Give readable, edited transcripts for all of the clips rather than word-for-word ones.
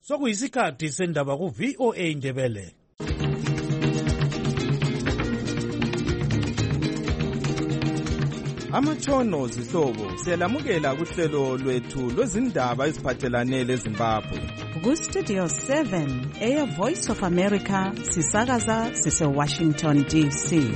sokuyisikhathi sendaba ku-VOA Indebele. Amatshono zihlobo siyalamukela kuhlelo lwethu lwezindaba eziphathelane leZimbabwe. Ku-Studio 7 Air Voice of America sisakaza sise-Washington DC.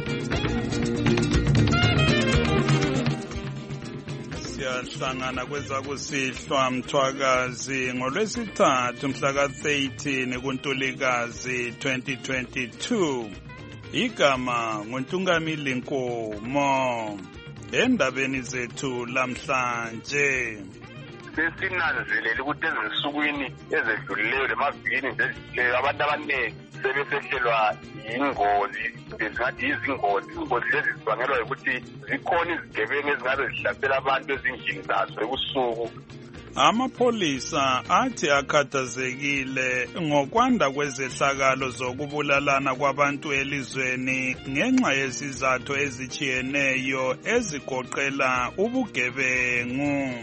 Siyahlangana kwezakusihlwa Mthwakazi ngolwesithathu mhla ka-13 kuNtulikazi 2022. Igama nguNtungamili Nkomo. Endabeni zethu lamhlanje sesinanzelela ukuthi ezinsukwini ezedlulileyo lemavikini nje abantu abaningi sebesehlelwa yingozi, besingathi izingozi lezi zibangelwa ukuthi zikhona izigebengu ezingabe zihlasela abantu ezindlini zazo ebusuku. Amapholisa athi akhathazekile ngokwanda kwezehlakalo zokubulalana kwabantu elizweni ngenxa yezizathu ezijiyeneyo ezigoqela ubugebengu.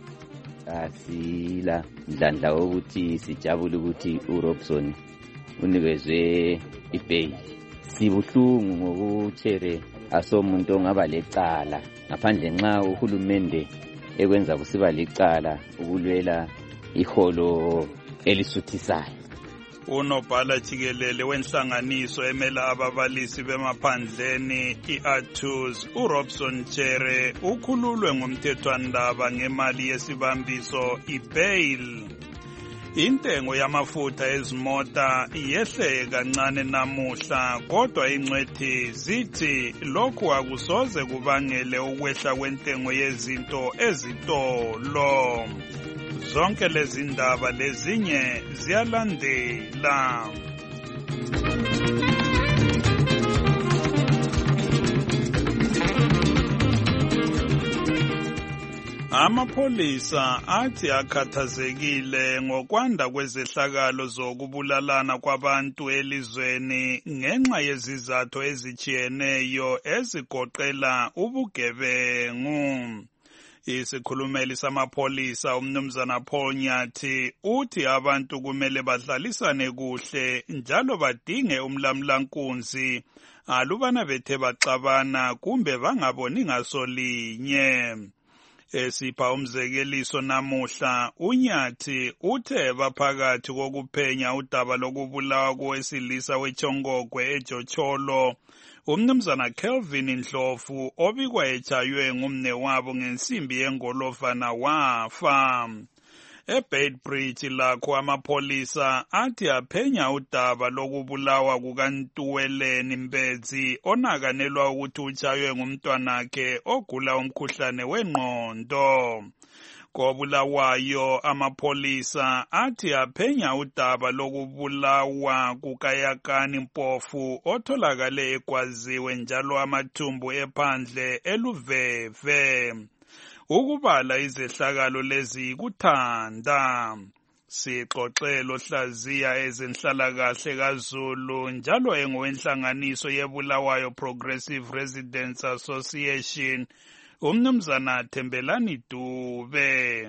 Asila mdlandla wokuthi sijabule ukuthi uRobson unikezwe ibail. Sibuhlungu ngokuchere asomuntu ongaba lecala ngaphandle nxa uhulumende ekwenza kusiba licala ukulwela iholo elisuthisayo. Unobhala jikelele wenhlanganiso emela ababalisi bemaphandleni i-ATUS uRobson Chere ukhululwe ngumthethwandaba ngemali yesibambiso ibail. Intengo yamafutha ezimota yehle kancane namuhla kodwa ingcwethi zithi lokhu akusoze kubangele ukwehla kwentengo yezinto ezitolo. Zonke lezi ndaba lezinye ziyalandela. Amapholisa athi akhathazekile ngokwanda kwezehlakalo zokubulalana kwabantu elizweni ngenxa yezizathu ezijiyeneyo ezigoqela ubugebengu. Isikhulumeli samapholisa umnumzana Paul Nyathi uthi abantu kumele bahlalisane kuhle njalo badinge umlamlankunzi alubana bethe baxabana kumbe bangaboni ngasolinye. Esipha umzekeliso namuhla uNyathi uthe baphakathi kokuphenya udaba lokubulawa kowesilisa weChongogwe eJocholo umnumzana Kelvin Ndlovu obikwa etshaywe ngumne wabo ngensimbi yengolofana wafa. eBeitbridge lakho amapholisa athi aphenya udaba lokubulawa kukaNtuweleni Mbedzi onakanelwa ukuthi utshaywe ngumntwanakhe ogula umkhuhlane wengqondo. Kobulawayo amapholisa athi aphenya udaba lokubulawa kukaYakani Mpofu otholakale egwaziwe njalo amathumbu ephandle eLuveve. Ukubala izehlakalo lezi kuthanda. Sixoxelo hlaziya ezenhlalakahle kaZulu njalo engowenhlanganiso yeBulawayo Progressive Residents Association umnumzana Thembelani Dube.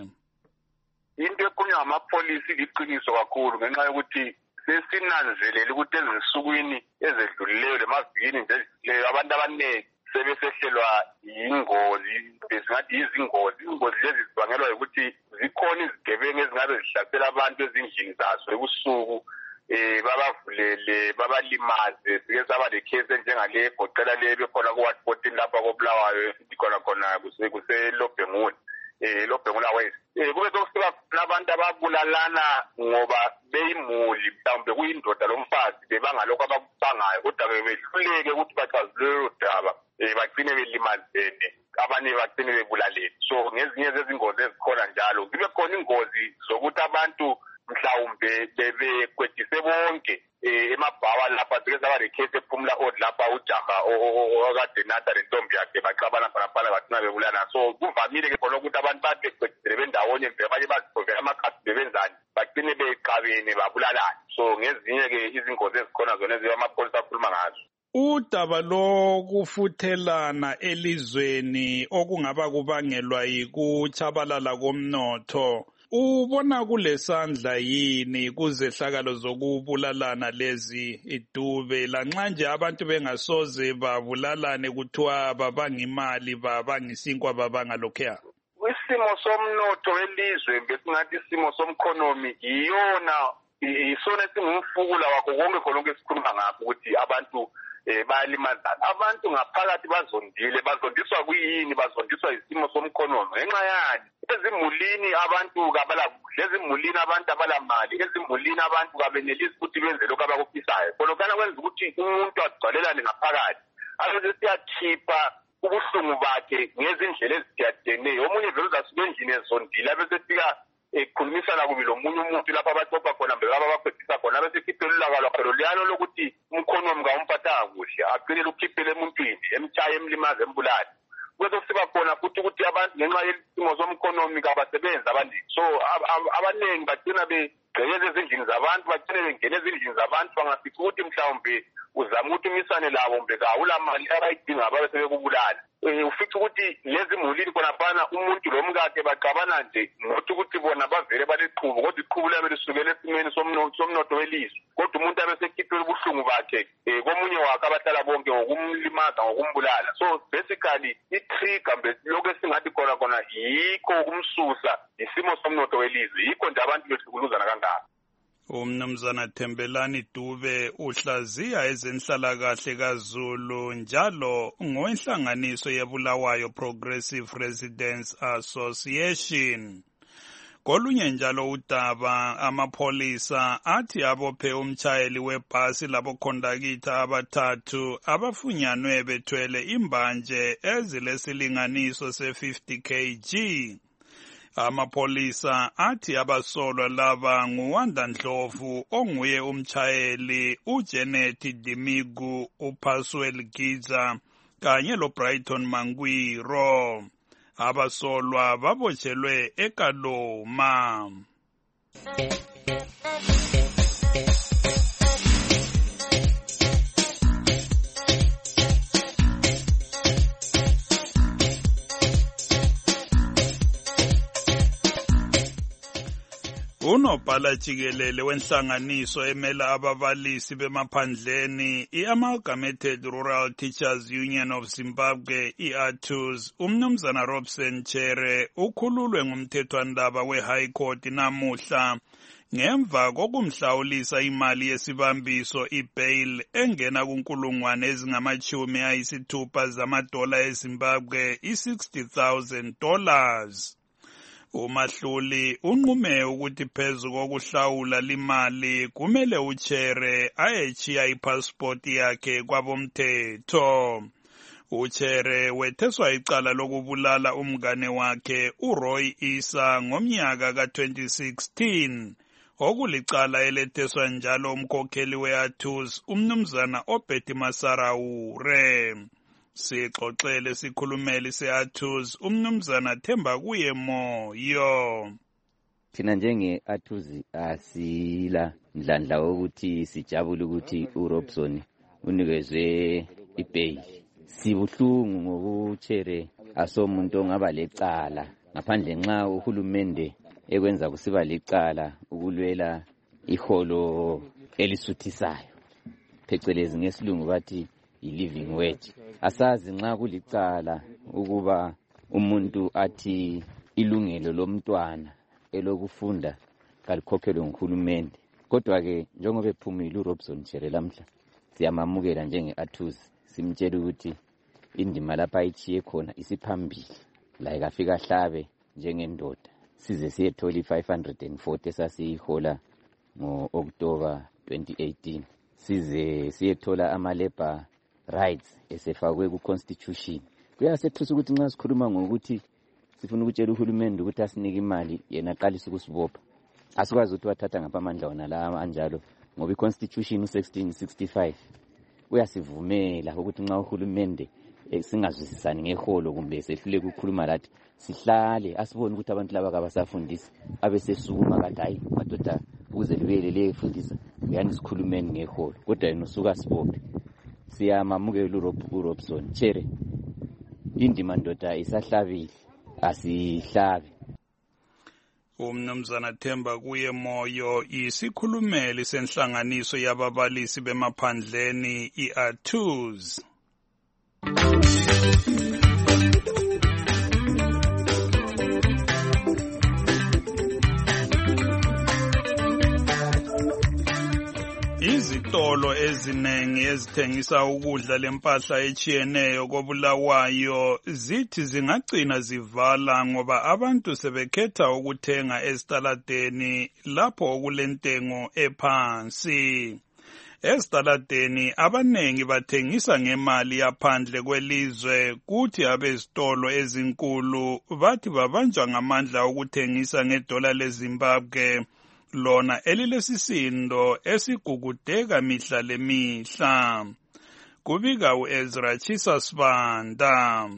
Into ekhulunywa ngamapholisi liqiniso kakhulu ngenxa yokuthi sesinanzelela ukuthi ezinsukwini ezedlulileyo lemavikini nje abantu abaningi sebesehlelwa yingozi, besingathi izingozi lezi zibangelwa ukuthi zikhona izigebengu ezingabe zihlasela abantu ezindlini zazo ebusuku, babavulele babalimaze. Sike saba lekhesi enjengale egoqela le bekhona ku-Ward 14 lapha koBulawayo esithi khona kuseLobhengula Lobhengula West. Kube sokusiba abantu ababulalana ngoba beyimuli, mhlawumbe kuyindoda lomfazi bebangalokho abakubangayo kodwa behluleke ukuthi bachazulwe udaba bagcine belimazene, abanye bagcine bebulaleni. So ngezinye zezingozi ezikhona njalo zibe khona ingozi zokuthi abantu mhlawumbe bekwetise bonke emabhawa lapha. Sike saba lekhesi ephumula lapha ujaha okade natha lentombi yakhe baxabana khonaphala bagcina bebulana. So kuvamile ke khona ukuthi abantu bade kwethisele bendawonye abanye bazivovela amakhasi bebenzani bagcine beqabene babulalana. So ngezinye ke izingozi ezikhona zona eziba amapholisa akhuluma ngazo. Udaba lokufuthelana elizweni okungaba kubangelwa yikutshabalala komnotho Ubona kulesandla yini kuzehlakalo zokubulalana lezi iDube lanxa nje abantu bengasoze babulalane kuthiwa babanga imali babanga isinkwa babanga lokhuya? Isimo somnotho welizwe besingathi isimo somkhonomi isona esingumfukula wakho konke khonke esikhuluma ngakho ukuthi abantu bayalimazana. Abantu ngaphakathi bazondiswa kuyini? Bazondiswa isimo somkhonomi ngenxa yani ezimulini abantu kabalakuhle, ezimulini abantu abalamali, ezimulini abantu kabenelisi ukuthi benze lokho abakufisayo. Khonokana kwenza ukuthi umuntu agcwalelane ngaphakathi abese siyakhipha ubuhlungu bakhe ngezindlela ezithiyatheneyo. Omunye vele uzasuka endlini ezondile abesefika ekhulumisana kubi lomunye umuntu lapho abaxoxa khona mbe ababaphephisa khona abesekhiphela ulaka lwakhe loluyalo lokuthi umkhonomi kawumphathanga kuhle agcinele ukukhiphela emuntwini emtshaya emlimaza embulali. Kwezo siba khona futhi ukuthi abantu ngenxa yesimo somkhonomi kabasebenzi abaningi, so abaningi bagcina begqekeza ezindlini zabantu, bagcine bengena ezindlini zabantu bangafica ukuthi mhlawumbe uzama ukuthi umisane labo mbe kawula mali abayidinga babe sebekubulala. Ufica ukuthi lezi mulini khonaphana umuntu lomkakhe baxabana nje ngokuthi ukuthi bona bavele baliqhubu, kodwa iqhubu labe lisukela esimeni somnotho welizwe, kodwa umuntu abesekhiphela ubuhlungu bakhe komunye wakhe abahlala bonke ngokumlimaza ngokumbulala. So basically i-trigger mbe lokho esingathi khona yikho ukumsusa isimo somnotho welizwe, yikho nje abantu behlukuluzana kangaka. Umnumzana Thembelani Dube uhlaziya ezenhlalakahle kaZulu njalo ngowenhlanganiso yeBulawayo Progressive Residents Association. Kolunye njalo udaba amapholisa athi abophe umtshayeli webhasi labokhondakitha abathathu abafunyanwe bethwele imbanje ezilesilinganiso se50 kg. Amapholisa athi abasolwa laba nguWanda Ndlovu onguye umtshayeli, uJanet Dimigu, uPaswell Giza kanye loBrighton Mangwiro. Abasolwa babotshelwe eKaloma. Unobhala jikelele wenhlanganiso emela ababalisi bemaphandleni i-Amalgamated Rural Teachers Union of Zimbabwe, i-ATUZ, umnumzana Robson Chere ukhululwe ngumthethwandaba we-High Court namuhla ngemva kokumhlawulisa imali yesibambiso i-bail engena kunkulungwane ezingama-60 zamadola eZimbabwe, $60,000. Umahluli unqume ukuthi phezu kokuhlawula limali kumele uChere ayechiya ipassport yakhe kwabomthetho. uChere wetheswa icala lokubulala umngane wakhe uRoy Isa ngomnyaka ka-2016 okulicala eletheswa njalo umkhokheli we-ATUZ umnumzana Obedi Masaraure. Sixoxele sikhulumeli se-ATUZ umnumzana Themba kuye Moyo. Thina njenge-ATUZ asila mdlandla wokuthi sijabule ukuthi uRobson unikezwe ibail. Sibuhlungu ngokuChere asomuntu ongaba lecala ngaphandle nxa uhulumende ekwenza kusiba licala ukulwela iholo elisuthisayo phecelezi ngesilungu bathi i-living wage. Asazi nxa kulicala ukuba umuntu athi ilungelo lomntwana elokufunda kalikhokhelwe nguhulumende. Kodwa ke njengoba ephumile uRobson Chere lamhla siyamamukela njenge-ATUZ, simtshela ukuthi indima lapha ayichiye khona isiphambili la ikafika hlabe njengendoda size siyethola i-540 esasiyihola ngo-October 2018, size siyethola ama-labor rights esefakwe ku-constitution. Kuyasethusa ukuthi nxa sikhuluma ngokuthi sifuna ukutshela uhulumende ukuthi asinike imali yena aqalise ukusibopha. Asikwazi ukuthi wathatha ngapha amandla wona la anjalo ngoba i-constitution u-1665 uyasivumela ukuthi nxa uhulumende singazwisisani ngeholo kumbe sehluleke ukukhuluma lathi sihlale asibone ukuthi abantu laba kabasafundisi abesesukuma kathi hayi madoda ukuze libele leyefundisa yani sikhulumeni ngeholo kodwa yena usuka sibophe. Siyamamukela uRobson Chere, indima ndoda isahlabile asihlabe. Umnumzana Themba kuye Moyo isikhulumeli senhlanganiso yababalisi bemaphandleni iATUZ. Izitolo ezinengi ezithengisa ukudla lempahla echiyeneyo koBulawayo zithi zingagcina zivala ngoba abantu sebekhetha ukuthenga esitaladeni lapho okulentengo ephansi. Esitaladeni abanengi bathengisa ngemali yaphandle kwelizwe, kuthi abezitolo ezinkulu bathi babanjwa ngamandla ukuthengisa ngedola leZimbabwe, lona elilesisindo esigugudeka mihla lemihla. Kubika uEzra Chisasibanda.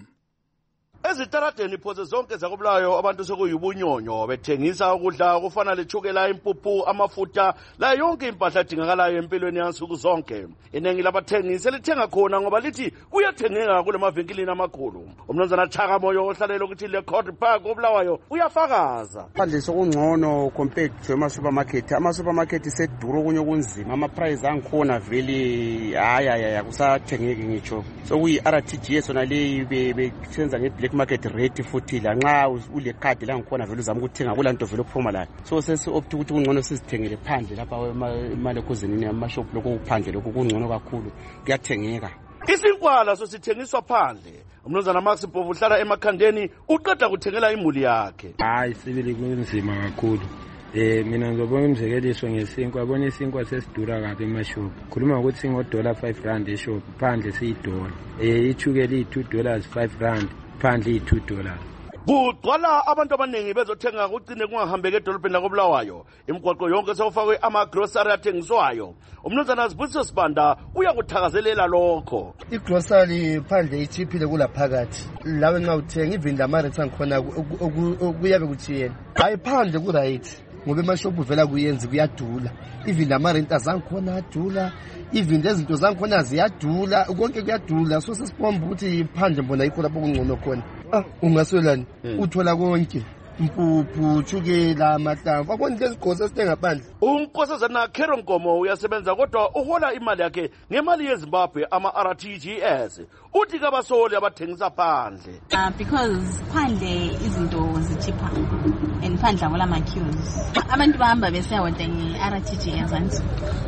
Ezitaladeni phose zonke zakoBulawayo abantu sokuyubunyonyo bethengisa ukudla okufana lechukela, impuphu, amafutha, la yonke impahla edingakalayo empilweni yansuku zonke. Iningi labathengisi lithenga khona ngoba lithi kuyathengeka kule mavinkilini amakhulu. Umnumzana Chaka Moyo ohlalela ukuthi leCourt Park koBulawayo uyafakaza. Phandle sokungcono compared to ama-supermarket. Ama-supermarket seduru kunye kunzima, ama-price angikhona vele haya kusathengeki ngitsho. Sokuyi-RTGS sona leyi besenza nge-black market rate futhi la nxa ule card la ngikhona vele uzama ukuthenga kulanto vele ukuphuma la. So sesi-opt ukuthi kungcono sizithengele phandle lapha emalokhuzinini amashop lokhu kuphandle lokhu kungcono kakhulu kuyathengeka. Isinkwala sosithengiswa phandle. Umnumzana Max Mpofu uhlala emakhandeni uqeda kuthengela imuli yakhe. Hayi sibili kunzima kakhulu. Mina ngizobona umzekeliso ngesinkwa, abona isinkwa sesidura kabi emashop. Khuluma ukuthi $5 eshop, phandle siyi-$1. Ichukela $2 $5, phandle $2. Kugcwala abantu abaningi bezothenga kucine kungahambeki edolobheni lakoBulawayo. Imigwaqo yonke sewufakwe ama-grocery athengiswayo. Umnumzana Zibusiso Sibanda uyakuthakazelela lokho. I-grocery phandle ichiphile kulaphakathi. Lawe nxa uthenga even lama-rates angikhona kuyabe kuchiyene. Hayi phandle ku-right. Ngoba emashopu vela kuyenzi kuyadula. Even lama-rent azangikhona adula. Even lezinto zangikhona ziyadula. Konke kuyadula. So sesibomba ukuthi phandle mbona yikho lapho kungcono khona. Ungaswelani uthola konke. Impuphu, chukela, amahlamvu, akona lezi gqosa sithenga phandle. Unkosazana Khero Nkomo uyasebenza kodwa uhola imali yakhe ngemali yeZimbabwe ama-RTGS. Uthi kabasoli abathengisa phandle. Because phandle izinto zichipha and phandle akola ma-queues. Abantu bahamba besiyawodwa nge-RTGS anti.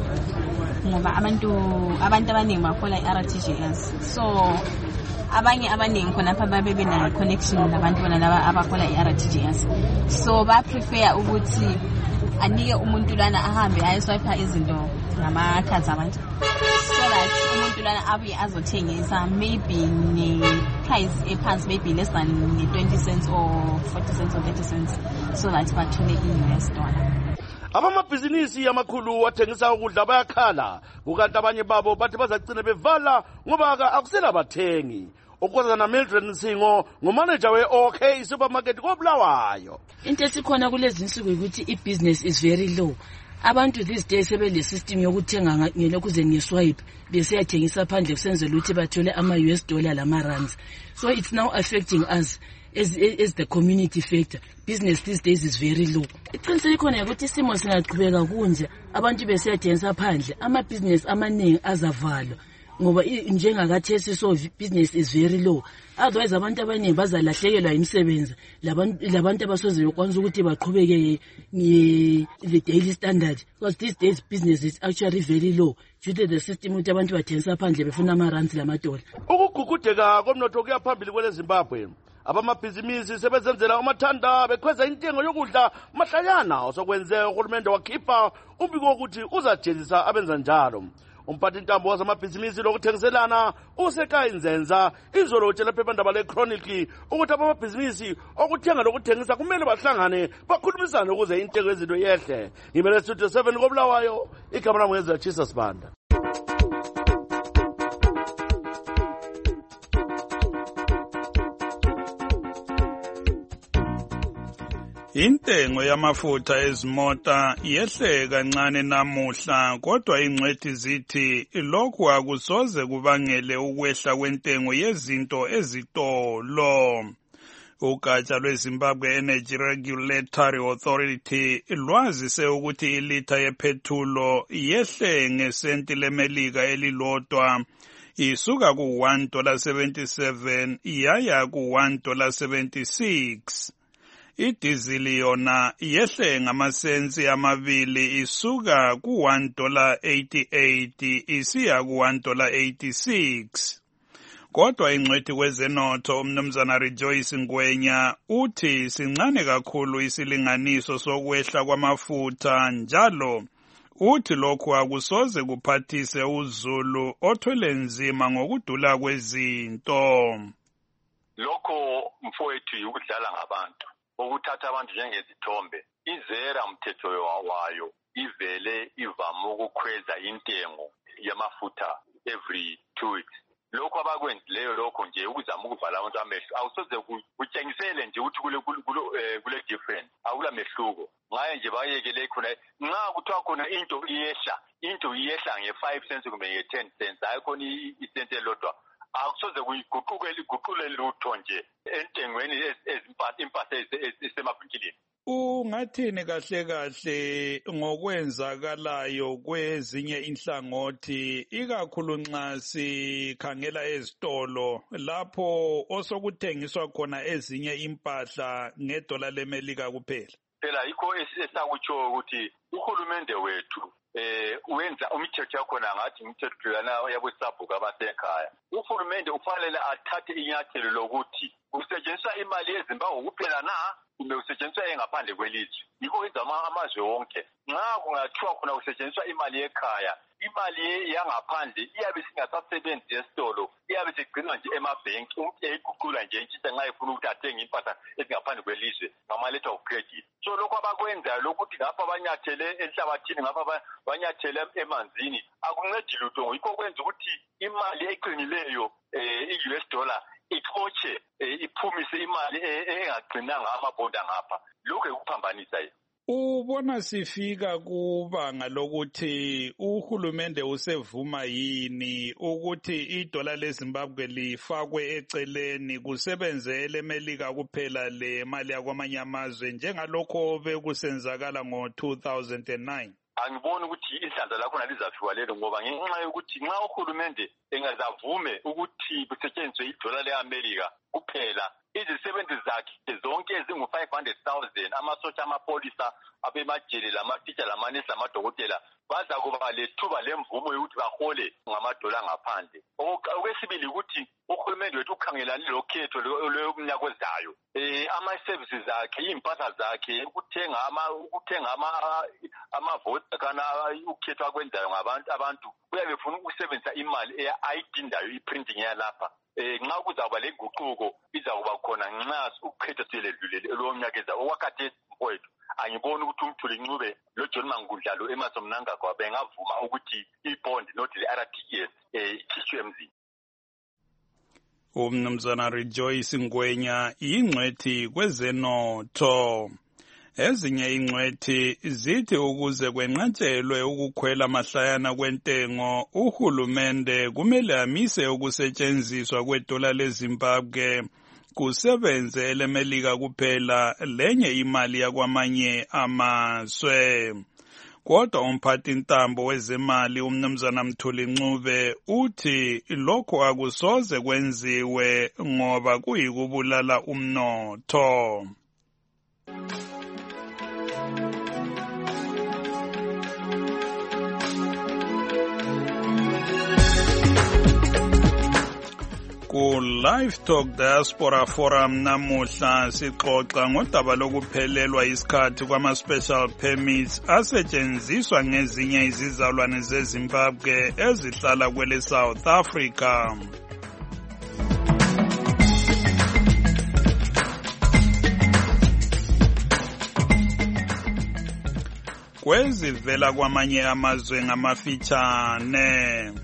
Ngoba abantu abaningi bahola i-RTGS. So abanye abaningi khonapha babe bena connection nabantu bona laba abahola i-RTGS. So ba prefer ukuthi anike umuntu lana ahambe ayeswipe izinto ngama-cards abantu. So that umuntu lana abuye azothengisa maybe ne-price ephansi, maybe less than 20 cents or 40 cents or 30 cents, so that bathole i-US dollar. Abamabhizinisi amakhulu athengisa ukudla bayakhala, kukanti abanye babo bathi bazagcina bevala ngoba akusela bathengi. Ukwazana Mildred Nsingo ngumanager we-OK supermarket koBulawayo. Into esikhona kulezi insuku ukuthi i-business is very low. Abantu these days sebele system yokuthenga ngelokhuze ngeswipe besiyathengisa phandle kusenzela ukuthi bathole ama-US dollar lama-rands. So it's now affecting us as the community factor. Business these days is very low. Iqiniseko ikhona ukuthi isimo singaqhubeka kunje abantu besiyathengisa phandle, ama-business amaningi azavalwa ngoba njengakathesi so business is very low. Otherwise abantu abaningi bazalahlekelwa imisebenzi, labantu abasoze bekwanisa ukuthi baqhubeke le daily standard, because these days business is actually very low due to the system ukuthi abantu bathengisa phandle befuna ama-rands lamadola. Ukugugudeka komnotho kuyaphambili kwele Zimbabwe. Abamabhizinisi sebezenzela umathanda bekhweza intengo yokudla mahlayana osokwenzeka uhulumende wakhipha umbiko wokuthi uzajezisa abenza njalo. Umphathi intambo wazamabhizinisi lokuthengiselana uSekhaya Nzenza izolo utshela iphephandaba leChronicle ukuthi abamabhizinisi okuthenga lokuthengisa kumele bahlangane bakhulumisane ukuze intengo yezinto yehle. Ngimele Studio 7 koBulawayo, igama lami ngeZra Chisasibanda. Intengo yamafutha ezimota yehle kancane namuhla, kodwa ingcwethi zithi lokhu akusoze kubangele ukwehla kwentengo yezinto ezitolo. Ugatsha lweZimbabwe Energy Regulatory Authority lwazise ukuthi ilitha yephethulo yehle ngesenti lemelika elilodwa isuka ku$1.77 yaya ku$1.76. Idizili yona yehle ngamasensi amabili isuka ku$1.88 isiya ku$1.86. Kodwa ingcwethi kwezenotho umnumzana Rejoice Ngwenya uthi sincane kakhulu isilinganiso sokwehla kwamafutha njalo uthi lokhu akusoze kuphathise uZulu othwele nzima ngokudula kwezinto. Lokho mfowethu ukudlala ngabantu ukuthatha abantu njengezithombe. Izera mthetho wayo ivele ivame ukukhweza intengo yamafutha every 2 weeks. Lokho abakwenzileyo lokho nje ukuzama ukuvala abantu amehlo awusoze kutshengisele nje ukuthi kule different akula mehluko ngaye nje bayekele khona nxa kuthiwa khona into iyehla nge5 cents kumbe nge10 cents hayi khona isente elodwa akusoze kuyiguqule lutho nje entengweni impahla esemaphintilini. Ungathini kahle ngokwenzakalayo kwezinye inhlangothi ikakhulu nxa sikhangela ezitolo lapho osokuthengiswa khona ezinye impahla ngedola lemelika kuphela? Phela yikho esakutsho ukuthi uhulumende wethu wenza umthetho yakhona ngathi umthetho yana yabosabhuka abasekhaya. Uhulumende ufanele athathe inyathelo lokuthi kusetshenziswa imali yeZimbabwe kuphela na kumbe kusetshenziswa engaphandle kwelizwe. Yikho izama amazwe wonke nxa kungathiwa khona kusetshenziswa imali ekhaya imali yangaphandle iyabe singasasebenzi esitolo iyabe sigcinwa nje emabhenki umuntu eyiguqula nje intshisa nxa efuna ukuthi athenge impahla ezingaphandle kwelizwe ngamaletha of credit. So lokho abakwenzayo lokuthi ngapha banyathele enhlabathini ngapha banyathele emanzini akuncedi lutho. Yikho kwenza ukuthi imali eqinileyo i-US dollar ixotshe iphumise imali engagcinanga amabonda ngapha. Lokho ekuphambanisa yini. Ubona sifika kubanga lokuthi uhulumende usevuma yini ukuthi idola leZimbabwe lifakwe eceleni kusebenze elemelika kuphela le mali yakwamanye amazwe njengalokho bekusenzakala ngo-2009? Angiboni ukuthi inhlanhla lakhona lizafiwa lelo ngoba ngenxa yokuthi nxa uhulumende engazavume ukuthi kusetshenziswe idola le-Amerika kuphela izisebenzi zakhe zonke ezingu-500,000 amasotsha amapolisa abemajele lamatitsha lamanesi lamadokotela baza kuba lethuba lemvumo yokuthi bahole ngamadola ngaphandle. Okwesibili ukuthi uhulumende wethu ukhangelane lokhetho lomnyaka ozayo ama-services akhe impahla zakhe ukuthenga amavoti kana ukhetho akwenzayo abantu uyabe ufuna ukusebenzisa imali ayidindayo i-printing yalapha. Nxa kuzaba lenguquko izakuba khona nxa ukhetho seledlulele elomnyaka okwakhathesi mfowethu angiboni ukuthi umthuli ncube loJohn Mangudlalo eMason Mnangagwa bengavuma ukuthi ibond not le-RTGS ikhishwe emzini. Umnumzana Rejoice Ngwenya ingcwethi kwezenotho. Ezinye ingcwethi zithi ukuze kwenqatshelwe ukukhwela mahlayana kwentengo uhulumende kumele amise ukusetshenziswa kwedola leZimbabwe kusebenze elemelika kuphela lenye imali yakwamanye amazwe. Kodwa umphathi ntambo wezemali umnumzana Mthuli Ncube uthi lokho akusoze kwenziwe ngoba kuyikubulala umnotho. Ku Live Talk Diaspora Forum namuhla sixoxa ngodaba lokuphelelwa isikhathi kwama-special permits asetshenziswa ngezinye izizalwane zeZimbabwe ezihlala kwele South Africa. Kwezivela kwamanye amazwe ngamafitshane.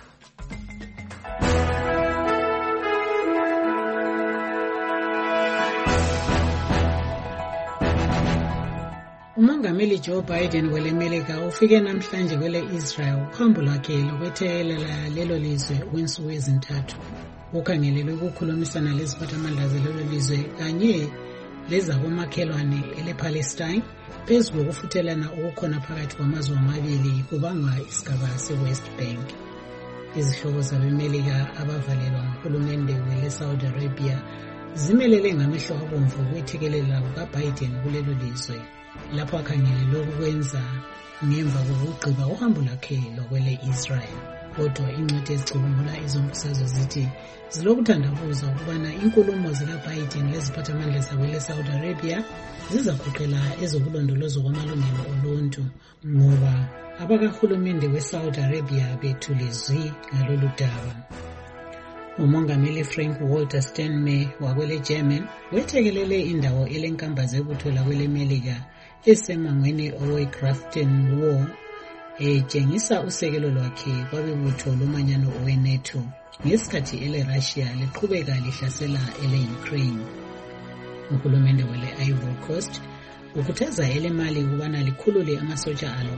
Umongameli Joe Biden welemelika ufike namhlanje kwele Israel uhambo lwakhe lokwethekelela lelo lizwe kwensuku ezintathu. ukhangelelwe ukukhulumisana leziphathamandla zelelo lizwe kanye lezabomakhelwane elePalestine phezu kokufuthelana okukhona phakathi kwamazwe amabili kubanga isigaba se-West Bank. Izihlobo zabemelika abavalelwa nguhulumende wele-Saudi Arabia zimelele ngamehlo abomvu ukwethekelela kukaBiden kulelo lizwe lapho akhangelelwe ukwenza ngemva kokugqiba uhambo lwakhe lokwele Israel. Kodwa ingcwethi ezicubungula izombusazwe zithi zilokuthandabuza ukubana inkulumo zikaBiden leziphathamandla zakwele-Saudi Arabia zizaguqela ezokulondolozwa kwamalungelo oluntu ngoba abakahulumende we-Saudi Arabia bethule zwi ngalolu daba. Umongameli Frank Walter Steinmeier wakwele German wethekelele indawo elenkamba zebutho lakwele-Melika esemangweni owe-Grafton War etshengisa usekelo lwakhe kwabebutho lomanyano owe-NATO ngesikhathi ele-Russia liqhubeka lihlasela ele-Ukraine. Uhulumende wele-Ivory Coast ukhuthaza ele-Mali ukubana likhulule amasotsha alo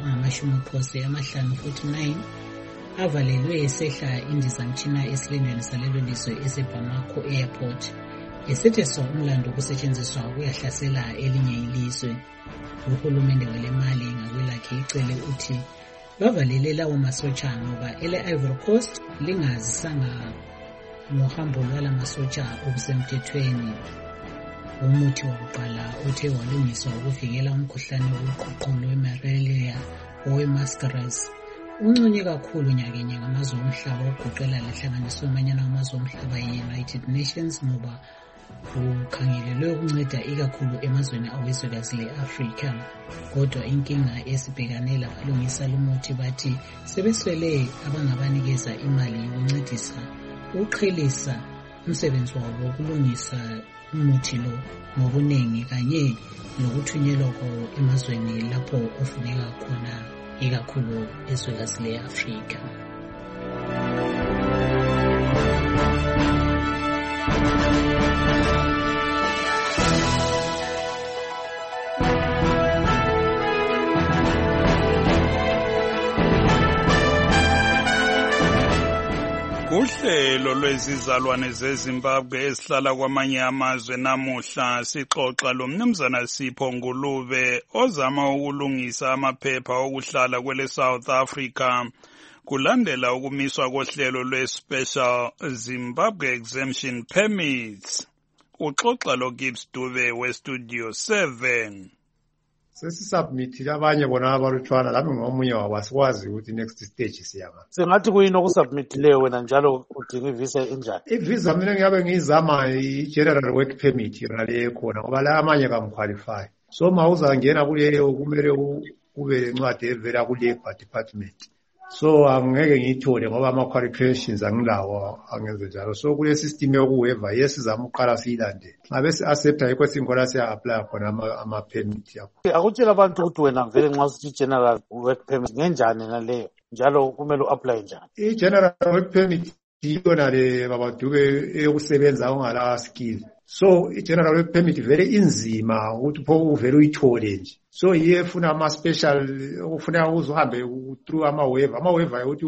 angama-49 avalelwe esehla indizamtshina esilindweni salelo lizwe ese-Bamako Airport esetheswa umlando ukusetshenziswa ukuyahlasela elinye ilizwe. Uhulumende wele-Mali ngakwelakhe icele uthi bavalele lawo masotsha ngoba ele-Ivory Coast lingazisanga ngohambo lwala masotsha okusemthethweni. Umuthi wokuqala uthe walungiswa ukuvikela umkhuhlane woqhuqho lwe-malaria owe-mascaras uncunye kakhulu nyakenye ngamazwe omhlaba ogoqela lehlanganiso yomanyano wamazwe omhlaba ye-United Nations ngoba ukhangelelwe ukunceda ikakhulu emazweni awezwekazi le-Afrika. Kodwa inkinga esibhekane labalungisa lumuthi bathi sebeswele abangabanikeza imali yokuncedisa ukuqhelisa umsebenzi wabo wokulungisa umuthi lo ngobuningi kanye nokuthunyelwa kwawo emazweni lapho ofuneka khona ikakhulu ezwekazi le-Afrika. Uhlelo lwezizalwane zeZimbabwe ezihlala kwamanye amazwe namuhla sixoxa lomnumzana Sipho Ngulube ozama ukulungisa amaphepha okuhlala kwele South Africa kulandela ukumiswa kohlelo lwe-Special Zimbabwe Exemption Permits. Uxoxa loGibbs Dube weStudio 7. Sesisubmithile abanye bona abalutshwana lami ngomunye wabo asikwazi ukuthi next stage siyama. Sengathi kuyini okusubmithileyo wena njalo udinga ivisa enjani? Ivisa mina ngiyabe ngizama i-general work permit yona leyo khona ngoba la amanye kamqualify. So mawuzangena kuleyo kumele ube lencwadi evela ku-Labour Department. So angeke ngiyithole ngoba ama-qualifications angilawo angenze njalo. So kule system yokuweva yesizama uqala siyilandele. Ngabe si-accepta yikho singola siya-apply khona ama-permit yakho. Akutshela abantu ukuthi wena vele nxa usithi general work permit ngenjani naleyo njalo kumele u-apply njani? I-general work permit yiyona le babadube eyokusebenza ungala skill. So i-general work permit vele inzima ukuthi pho uvele uyithole nje. So yiye efuna ama-special ukufuna uzuhambe through ama-waiver ukuthi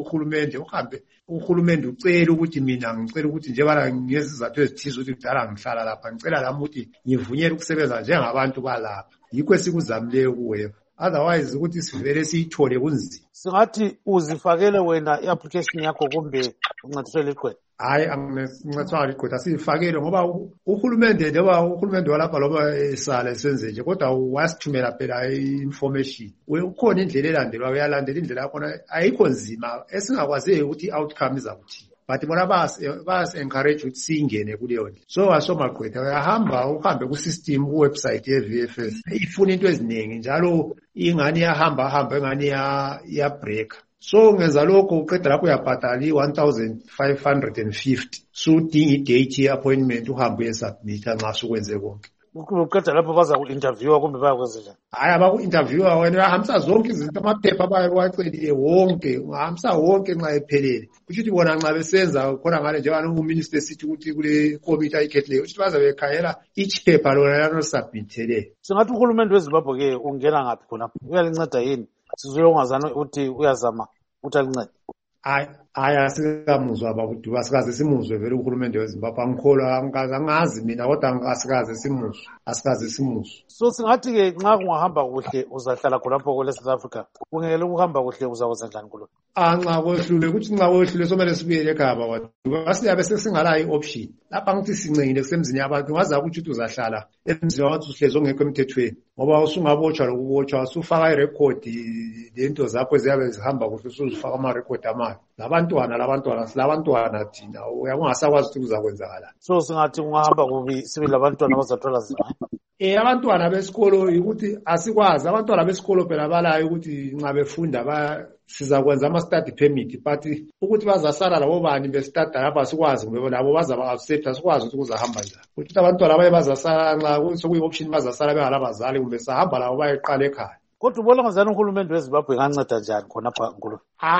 uhulumende ucela ukuthi mina ngicela ukuthi njebana ngezizathu ezithize ukuthi kudala ngihlala lapha ngicela lami ukuthi ngivunyelwe ukusebenza njengabantu balapha. Yikho esikuzamileyo ukuwaiver. Otherwise ukuthi sivele siyithole kunzima. Singathi uzifakele wena i-application yakho kumbe uncediswe liqwela? Hayi angincediswa liqwela siyifakele ngoba uhulumende walapha loba esala esenze nje kodwa wasithumela phela i-information. Ukhona indlela elandelwa uyalandela indlela yakhona ayikho nzima esingakwaziyo ukuthi i-outcome izakuthini. But bona bas-encourage ukuthi siyingene kuleyo ndlela. So asomagqwetha uhambe ku-system ku-website ye-VFS ifuna into eziningi njalo ingani iyahamba engani iyabreaka. So ngenza lokho uqeda lapho uyabhadala i-1,550 sudinga i-date ye-appointment uhambe uyesubmitha nxa sukwenze konke. Uqeda lapho baza ku-interviewa kumbe bayakwenza njani? Hayi abaku-interviewa wena uyahambisa zonke izinto amaphepha bayawacelile wonke ungahambisa wonke nxa ephelele. Kusho ukuthi bona nxa besenza khona ngale njengani uminister sithi ukuthi kule committee ayikhethileyo ukuthi bazabe bekhangela each paper lona lanosubmithele. Singathi uhulumende weZimbabwe ungena ngaphi khonapho? Uyalinceda yini? Sizwe ungazana ukuthi uyazama ukuthi alincede. hayi asikamuzwa abakuduba asikaze simuzwe vele uhulumende weZimbabwe angikholwa angazi mina kodwa asikaze simuzwe so singathi-ke nxa kungahamba kuhle uzahlala khonapho kwele South Africa kungele ukuhamba kuhle uzakwenza njani kulo nxa kwehlule ukuthi nxa kwehlule somele sibuyele ekhaya babaduba siyabe sesingalayo i-option lapha ngithi sincengile kusemzini yabantu ungaza ukuthi uzahlala emzini wathi uhlezi ongekho emthethweni ngoba usungabotshwa lokubotshwa usufaka irekhodi lento zakho eziyabe zihamba kuhle usuzifaka amarekhodi amayo labantwana thina uyakungasakwazi ukuthi kuzakwenzakala so singathi kungahamba kubi sibe labantwana abazathola zima abantwana besikolo ukuthi asikwazi abantwana besikolo phela balayo ukuthi nxa befunda sizakwenza ama-study permit but ukuthi bazasala labo bani bestada lapha sikwazi ngoba labo bazaba accept asikwazi ukuthi kuzahamba njani ukuthi abantwana abaye bazasala nxa sokuyi-option bazasala bengalabazali kumbe sahamba labo bayeqala ekhaya kodwa ubona ngazani uhulumende weZimbabwe enganceda njani khonapha nkulu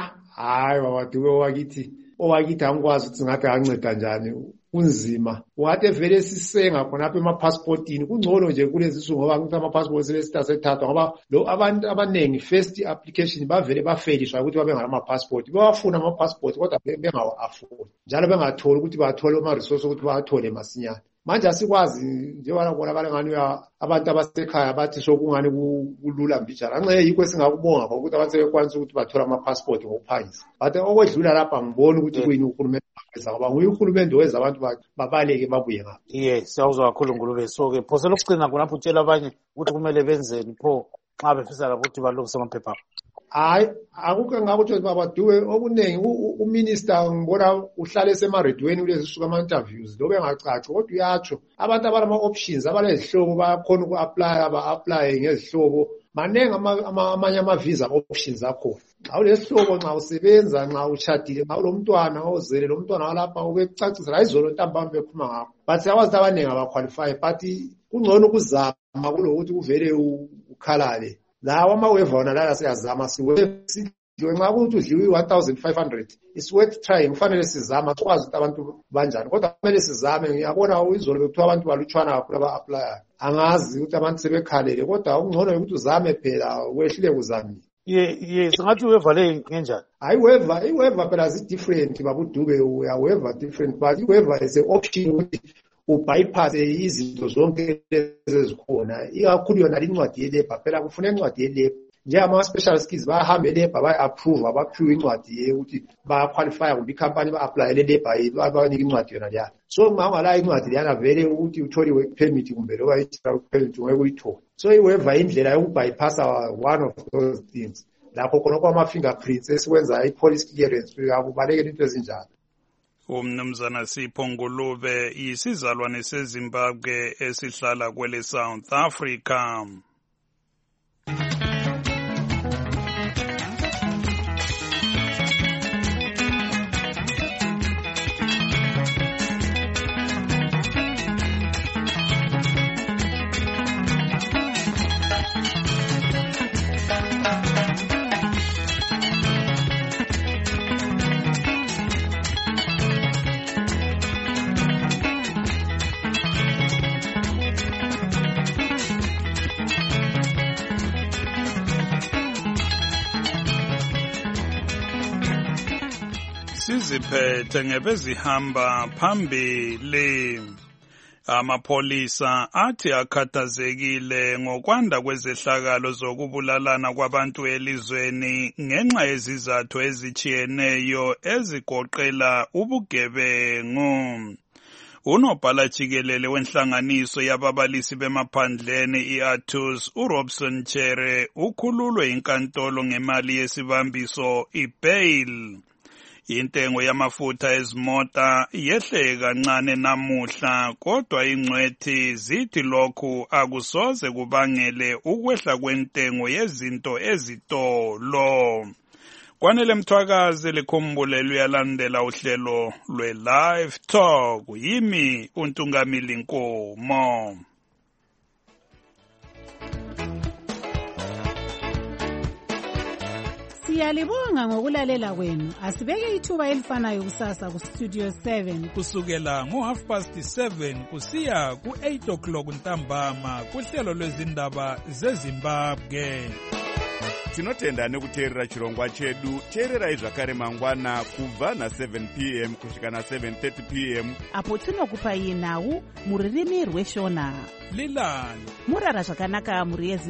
hayi babaduke owakithi angikwazi ukuthi ngathi anganceda njani kunzima ungathi vele sisenga khonapha emapassportini kungcono nje kulezi nsuku ngoba ngithi amapassport sebesithathwa ngoba abantu abaningi first application bavele bafelishwa ukuthi babe ngalama-passport bewafuna ama-passport kodwa bengawa-afford njalo bengatholi ukuthi bathole ama-resource ukuthi bawathole masinyane manje asikwazi njengoba kubonakala ngani abantu abasekhaya bathi sokungani kulula mbijana nxa yikho singakubonga ngokuthi abantu sebekwanisa ukuthi bathole ama-passport ngokuphangisa but okwedlula lapha ngibona ukuthi kuyini uhulumende ngoba nguye uhulumende wenza abantu babaleke babuye ngapha siyawuzwa kakhulu Ngulube so-ke phose lokucina khonapho utshela abanye ukuthi kumele benzeni pho nxa befisa labo ukuthi balungise amaphepha abo hayi akukho engakutsho babaduke okuningi uminister ngibona uhlala esemaredweni kulezi suku ama-interviews lobe engacaci kodwa uyatsho abantu abalama-options abalezihlobo bayakhona uku-aplya ba-aplaye ngezihlobo maningi amanye ama-visa options akhona nxa ulesihlobo nxa usebenza nxa utshadile nxa ulo mntwana ozele lo mntwana walapha ubekucacisela ayizolo ntambama bekhuluma ngakho but siyakwazi ukuthi abaningi abaqualify but kungcono ukuzama kulokuthi kuvele ukhalale lawo amaweva wona lala siyazama sidliwe nxa kuthi udliwe i-1500 it's worth trying kufanele sizama sikwazi ukuthi abantu banjani kodwa kumele sizame ngiyabona izolo bekuthiwa abantu balutshwana kakhulu aba-aplayayo angazi ukuthi abantu sebekhalele kodwa okungcono ukuthi uzame phela wehlile kuzamile singathi iweva le ngenjani hayi iweva phela zi-different babuduke uyaweva different but iweva is an option ukuthi ubypass izinto zonke ezikhona ikakhulu yona incwadi yelebha phela kufuna incwadi yelebha njengama-special skills bahambe elebha bayi-approve abaphiwe incwadi yokuthi baqualifya kumbe ikhampani ba-aplayele elebha babanike incwadi yona leyana so nxa ungalayo incwadi leyana vele ukuthi uthole i-work permit kumbe loba i-work permit ungeke uyithole so iweva indlela yokubypassa one of those things lapho khona kwama-fingerprints esikwenza i-police clearance akubalekela into ezinjalo umnumzana Sipho Ngulube isizalwane seZimbabwe esihlala kwele South Africa. Siziphethe ngebezihamba phambili amapolisa athi akhathazekile ngokwanda kwezehlakalo zokubulalana kwabantu elizweni ngenxa yezizathu ezitshiyeneyo ezigoqela ubugebengu. Unobhala jikelele wenhlanganiso yababalisi bemaphandleni i-ATUS uRobson Chere ukhululwe inkantolo ngemali yesibambiso i-bail. Intengo yamafutha ezimota yehle kancane namuhla kodwa ingcwethi zithi lokhu akusoze kubangele ukwehla kwentengo yezinto ezitolo. Kwanele Mthwakazi likhumbule luyalandela uhlelo lwe-Live Talk yimi uNtungamili Nkomo. Siyalibonga ngokulalela kwenu. Asibeke ithuba elifanayo kusasa ku Studio 7 kusukela ngo7:30 kusiya ku8 o'clock ntambama kuhlelo lwezindaba zeZimbabwe. tinotenda nekuteerera chirongwa chedu. teererai zvakare mangwana kubva na7 p.m. kusvika na7:30 p.m. apo tinokupai nhau muririmi rweshona. Lilani murara zvakanaka muri